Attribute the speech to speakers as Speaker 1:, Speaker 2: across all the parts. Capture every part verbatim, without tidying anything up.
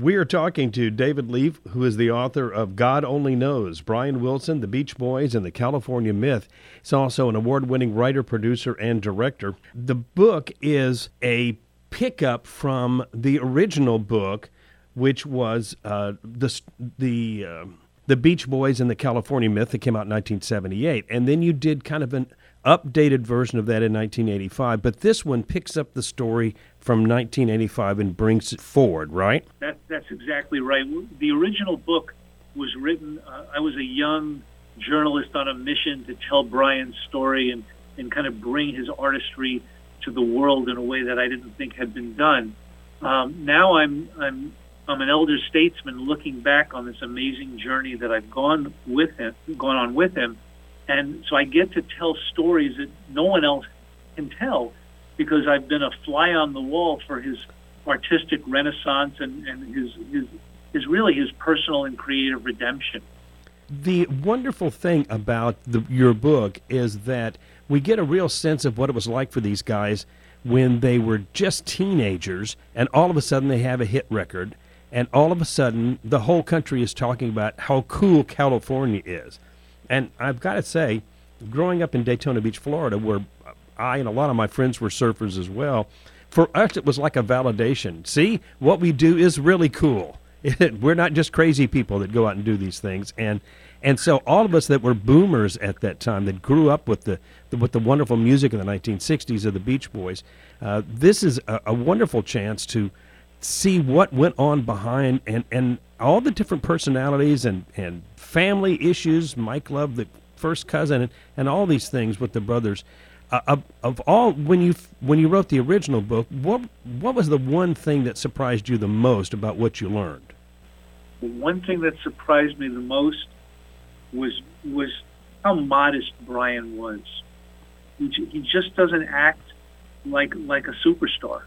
Speaker 1: We are talking to David Leaf, who is the author of God Only Knows, Brian Wilson, The Beach Boys, and the California Myth. He's also an award-winning writer, producer, and director. The book is a pickup from the original book, which was uh, the the uh, the Beach Boys and the California Myth that came out in nineteen seventy-eight. And then you did kind of an updated version of that in nineteen eighty-five. But this one picks up the story from nineteen eighty-five and brings it forward, right?
Speaker 2: That, that's exactly right. The original book was written, uh, I was a young journalist on a mission to tell Brian's story and, and kind of bring his artistry to the world in a way that I didn't think had been done. Um, now I'm I'm I'm an elder statesman looking back on this amazing journey that I've gone with him, gone on with him, and so I get to tell stories that no one else can tell because I've been a fly on the wall for his artistic renaissance and, and his his his really his personal and creative redemption.
Speaker 1: The wonderful thing about the, your book is that we get a real sense of what it was like for these guys when they were just teenagers, and all of a sudden they have a hit record, and all of a sudden the whole country is talking about how cool California is. And I've got to say, growing up in Daytona Beach, Florida, where I and a lot of my friends were surfers as well, for us it was like a validation. See, what we do is really cool. We're not just crazy people that go out and do these things. And and so all of us that were boomers at that time, that grew up with the, the with the wonderful music of the nineteen sixties of the Beach Boys, uh, this is a, a wonderful chance to see what went on behind and, and all the different personalities and, and family issues. Mike Love, the first cousin, and, and all these things with the brothers. Uh, of, of all, when you when you wrote the original book, what what was the one thing that surprised you the most about what you learned?
Speaker 2: The one thing that surprised me the most was was how modest Brian was. He, he just doesn't act like like a superstar.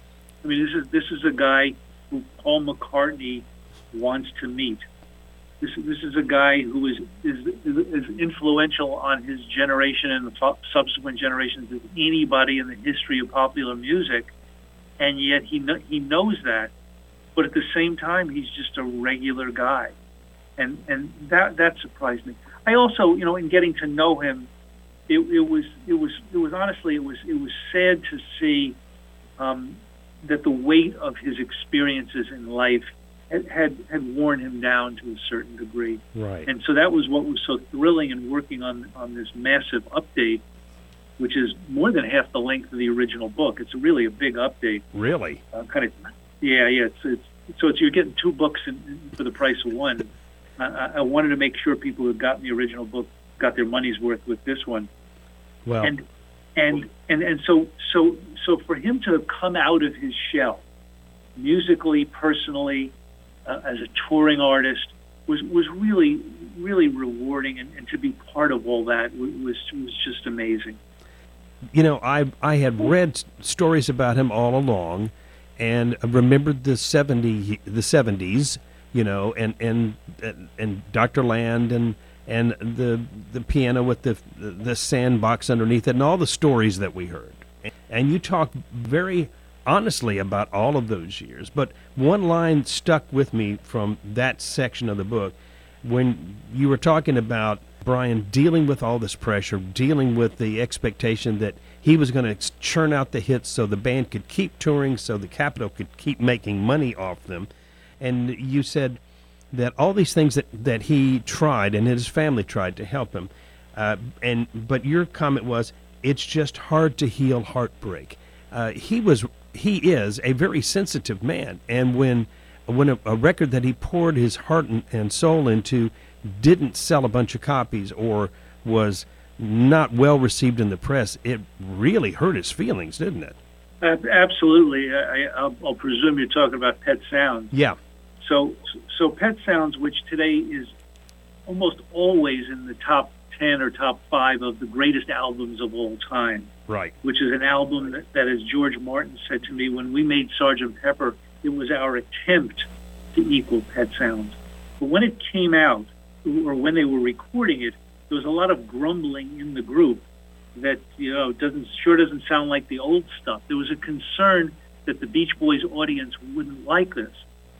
Speaker 2: I mean, this is this is a guy who Paul McCartney wants to meet. This this is a guy who is is is influential on his generation and the subsequent generations as anybody in the history of popular music, and yet he kn- he knows that, but at the same time he's just a regular guy, and and that that surprised me. I also, you know, in getting to know him, it, it was it was it was honestly it was it was sad to see um, that the weight of his experiences in life had, had had worn him down to a certain degree.
Speaker 1: Right.
Speaker 2: And so that was what was so thrilling in working on on this massive update, which is more than half the length of the original book. It's really a big update.
Speaker 1: Really?
Speaker 2: Uh, kind of. Yeah, yeah. It's, it's so it's you're getting two books in, in, for the price of one. I, I wanted to make sure people who had gotten the original book got their money's worth with this one.
Speaker 1: Well.
Speaker 2: And and and and so so so for him to have come out of his shell, musically, personally, uh, as a touring artist, was was really really rewarding, and, and to be part of all that was was just amazing.
Speaker 1: You know, I I had read stories about him all along, and remembered the seventy the seventies, you know, and and and Doctor Land and and the the piano with the the sandbox underneath it, and all the stories that we heard. And you talk very honestly about all of those years. But one line stuck with me from that section of the book when you were talking about Brian dealing with all this pressure, dealing with the expectation that he was going to churn out the hits so the band could keep touring, so the Capitol could keep making money off them. And you said that all these things that, that he tried and his family tried to help him, uh, and but your comment was, it's just hard to heal heartbreak. Uh, he was, he is a very sensitive man, and when when a, a record that he poured his heart and, and soul into didn't sell a bunch of copies or was not well received in the press, it really hurt his feelings, didn't it?
Speaker 2: Uh, absolutely. I, I'll, I'll presume you're talking about Pet Sounds.
Speaker 1: Yeah.
Speaker 2: So, so Pet Sounds, which today is almost always in the top ten or top five of the greatest albums of all time.
Speaker 1: Right.
Speaker 2: Which is an album that, that, as George Martin said to me, when we made Sergeant Pepper, it was our attempt to equal Pet Sounds. But when it came out, or when they were recording it, there was a lot of grumbling in the group that, you know, doesn't sure doesn't sound like the old stuff. There was a concern that the Beach Boys audience wouldn't like this.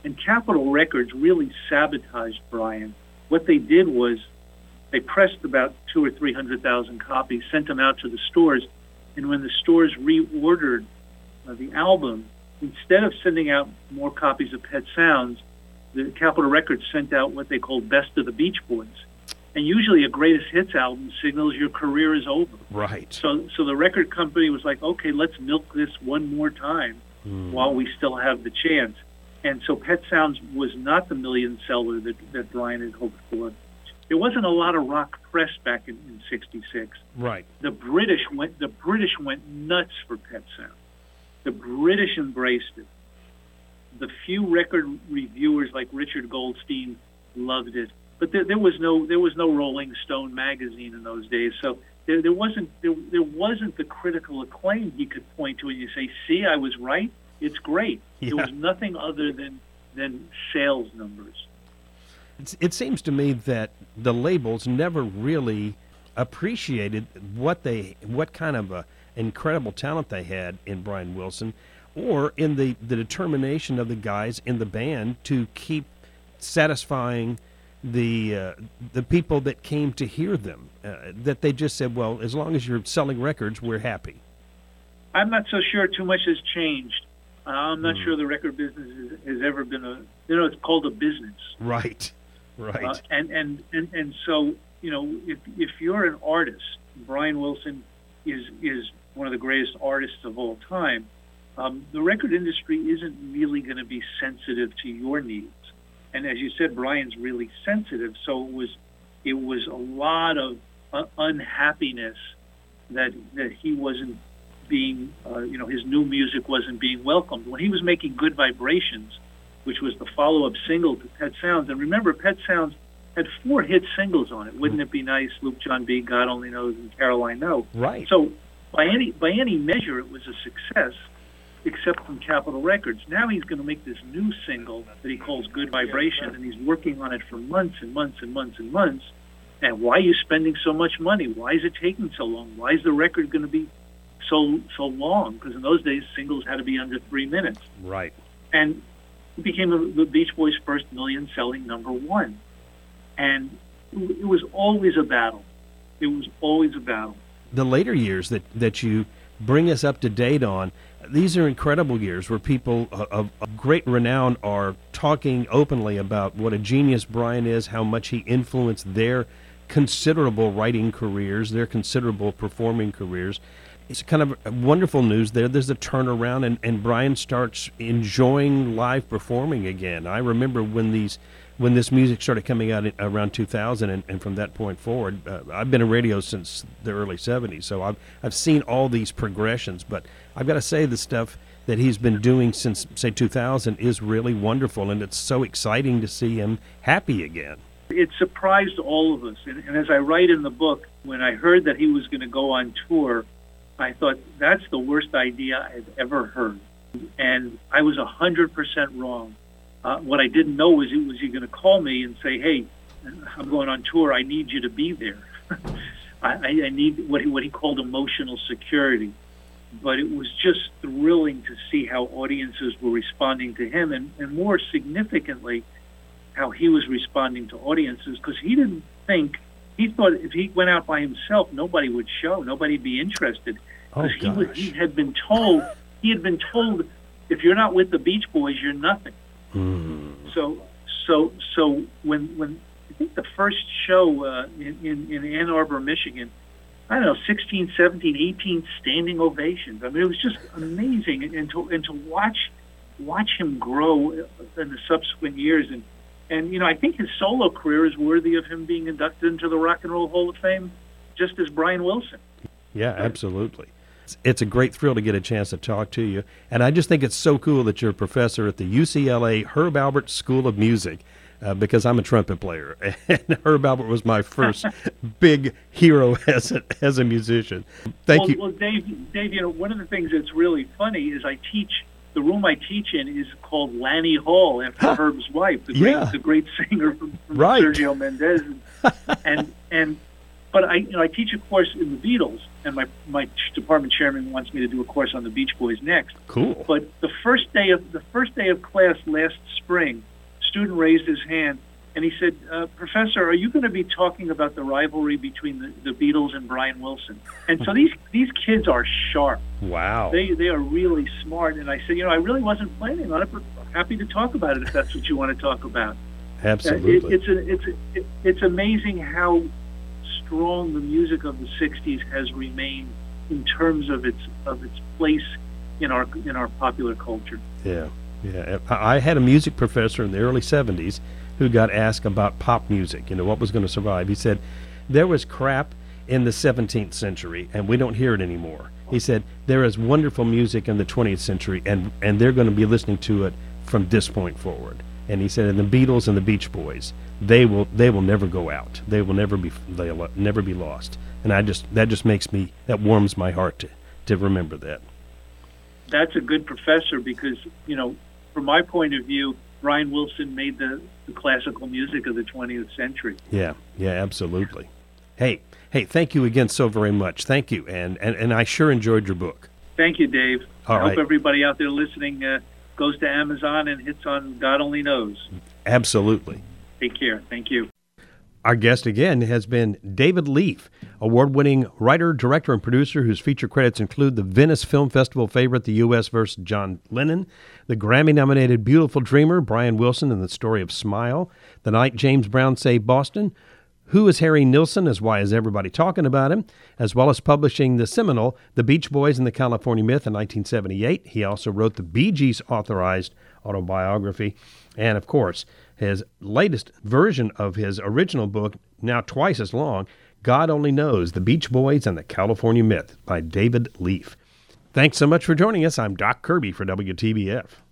Speaker 2: And Capitol Records really sabotaged Brian. What they did was they pressed about two or three hundred thousand copies, sent them out to the stores, and when the stores reordered uh, the album, instead of sending out more copies of Pet Sounds, the Capitol Records sent out what they called Best of the Beach Boys. And usually a greatest hits album signals your career is over.
Speaker 1: Right.
Speaker 2: So so the record company was like, okay, let's milk this one more time mm. while we still have the chance. And so Pet Sounds was not the million seller that, that Brian had hoped for. There wasn't a lot of rock press back in, in sixty-six.
Speaker 1: Right.
Speaker 2: The British went the British went nuts for Pet Sounds. The British embraced it. The few record reviewers like Richard Goldstein loved it. But there, there was no there was no Rolling Stone magazine in those days, so there, there wasn't there, there wasn't the critical acclaim he could point to, and you say, "See, I was right. It's great."
Speaker 1: Yeah.
Speaker 2: There was nothing other than than sales numbers.
Speaker 1: It's, it seems to me that the labels never really appreciated what they what kind of a incredible talent they had in Brian Wilson, or in the the determination of the guys in the band to keep satisfying the uh, the people that came to hear them, uh, that they just said, well, as long as you're selling records, we're happy.
Speaker 2: I'm not so sure too much has changed. Uh, I'm not
Speaker 1: mm.
Speaker 2: sure the record business has, has ever been a, you know, it's called a business.
Speaker 1: Right, right.
Speaker 2: Uh, and, and, and, and so, you know, if, if you're an artist, Brian Wilson is, is one of the greatest artists of all time, um, the record industry isn't really going to be sensitive to your needs. And as you said, Brian's really sensitive, so it was it was a lot of uh, unhappiness that that he wasn't being, uh, you know, his new music wasn't being welcomed. When he was making Good Vibrations, which was the follow-up single to Pet Sounds, and remember, Pet Sounds had four hit singles on it. Wouldn't It Be Nice, Luke John B, God Only Knows, and Caroline No.
Speaker 1: Right.
Speaker 2: So by any by any measure, it was a success, except from Capitol Records. Now he's going to make this new single that he calls Good Vibration, and he's working on it for months and months and months and months. And why are you spending so much money? Why is it taking so long? Why is the record going to be so so long? Because in those days, singles had to be under three minutes.
Speaker 1: Right.
Speaker 2: And it became the Beach Boys' first million-selling number one. And it was always a battle. It was always a battle.
Speaker 1: The later years that, that you bring us up to date on, these are incredible years where people of, of great renown are talking openly about what a genius Brian is, how much he influenced their considerable writing careers, their considerable performing careers. It's kind of wonderful news there. There's a turnaround, and, and Brian starts enjoying live performing again. I remember when these when this music started coming out in, around two thousand, and, and from that point forward, uh, I've been in radio since the early seventies, so I've I've seen all these progressions. But I've got to say, the stuff that he's been doing since, say, two thousand is really wonderful, and it's so exciting to see him happy again.
Speaker 2: It surprised all of us, and, and as I write in the book, when I heard that he was going to go on tour, I thought, that's the worst idea I've ever heard. And I was one hundred percent wrong. Uh, what I didn't know was, was he going to call me and say, hey, I'm going on tour. I need you to be there. I, I need what he, what he called emotional security. But it was just thrilling to see how audiences were responding to him, and, and more significantly, how he was responding to audiences, because he didn't think, he thought if he went out by himself, nobody would show, nobody'd be interested.
Speaker 1: Oh,
Speaker 2: he, was, he had been told, he had been told, if you're not with the Beach Boys, you're nothing.
Speaker 1: Mm.
Speaker 2: So, so, so when, when I think the first show uh, in, in, in Ann Arbor, Michigan, I don't know, sixteen, seventeen, eighteen standing ovations. I mean, it was just amazing, and, and to and to watch watch him grow in the subsequent years, and and you know, I think his solo career is worthy of him being inducted into the Rock and Roll Hall of Fame, just as Brian Wilson.
Speaker 1: Yeah, absolutely. It's a great thrill to get a chance to talk to you, and I just think it's so cool that you're a professor at the U C L A Herb Alpert School of Music, uh, because I'm a trumpet player, and Herb Alpert was my first big hero as a, as a musician. Thank
Speaker 2: well,
Speaker 1: you.
Speaker 2: Well, Dave, Dave, you know, one of the things that's really funny is I teach, the room I teach in is called Lanny Hall, after Herb's wife, the great,
Speaker 1: Yeah.
Speaker 2: the great singer from, from
Speaker 1: Right.
Speaker 2: Sergio Mendes, and and. but I, you know, I teach a course in the Beatles, and my my department chairman wants me to do a course on the Beach Boys next.
Speaker 1: Cool.
Speaker 2: But the first day of the first day of class last spring, a student raised his hand and he said, uh, "Professor, are you going to be talking about the rivalry between the, the Beatles and Brian Wilson?" And so these these kids are sharp.
Speaker 1: Wow.
Speaker 2: They they are really smart. And I said, you know, I really wasn't planning on it, but I'm happy to talk about it if that's what you want to talk about.
Speaker 1: Absolutely.
Speaker 2: It, it's a, it's a, it, it's amazing how strong the music of the sixties has remained in terms of its of its place in our in our popular culture.
Speaker 1: Yeah, yeah. I had a music professor in the early seventies who got asked about pop music, you know, what was going to survive. He said, there was crap in the seventeenth century, and we don't hear it anymore. He said, there is wonderful music in the twentieth century, and, and they're going to be listening to it from this point forward. And he said, and the Beatles and the Beach Boys, they will they will never go out. They will never be they'll never be lost. And I just that just makes me that warms my heart to to remember that.
Speaker 2: That's a good professor because, you know, from my point of view, Brian Wilson made the, the classical music of the twentieth century.
Speaker 1: Yeah, yeah, absolutely. Hey, hey, thank you again so very much. Thank you, and and, and I sure enjoyed your book.
Speaker 2: Thank you, Dave.
Speaker 1: All
Speaker 2: I
Speaker 1: right.
Speaker 2: hope everybody out there listening uh, goes to Amazon and hits on God Only Knows.
Speaker 1: Absolutely.
Speaker 2: Take care. Thank you.
Speaker 1: Our guest again has been David Leaf, award-winning writer, director, and producer whose feature credits include the Venice Film Festival favorite, The U S versus John Lennon, the Grammy-nominated Beautiful Dreamer, Brian Wilson and the Story of Smile, The Night James Brown Saved Boston, Who is Harry Nilsson, as Why Is Everybody Talking About Him, as well as publishing the seminal The Beach Boys and the California Myth in nineteen seventy-eight. He also wrote the Bee Gees authorized autobiography, and of course, his latest version of his original book, now twice as long, God Only Knows, The Beach Boys and the California Myth by David Leaf. Thanks so much for joining us. I'm Doc Kirby for W T B F.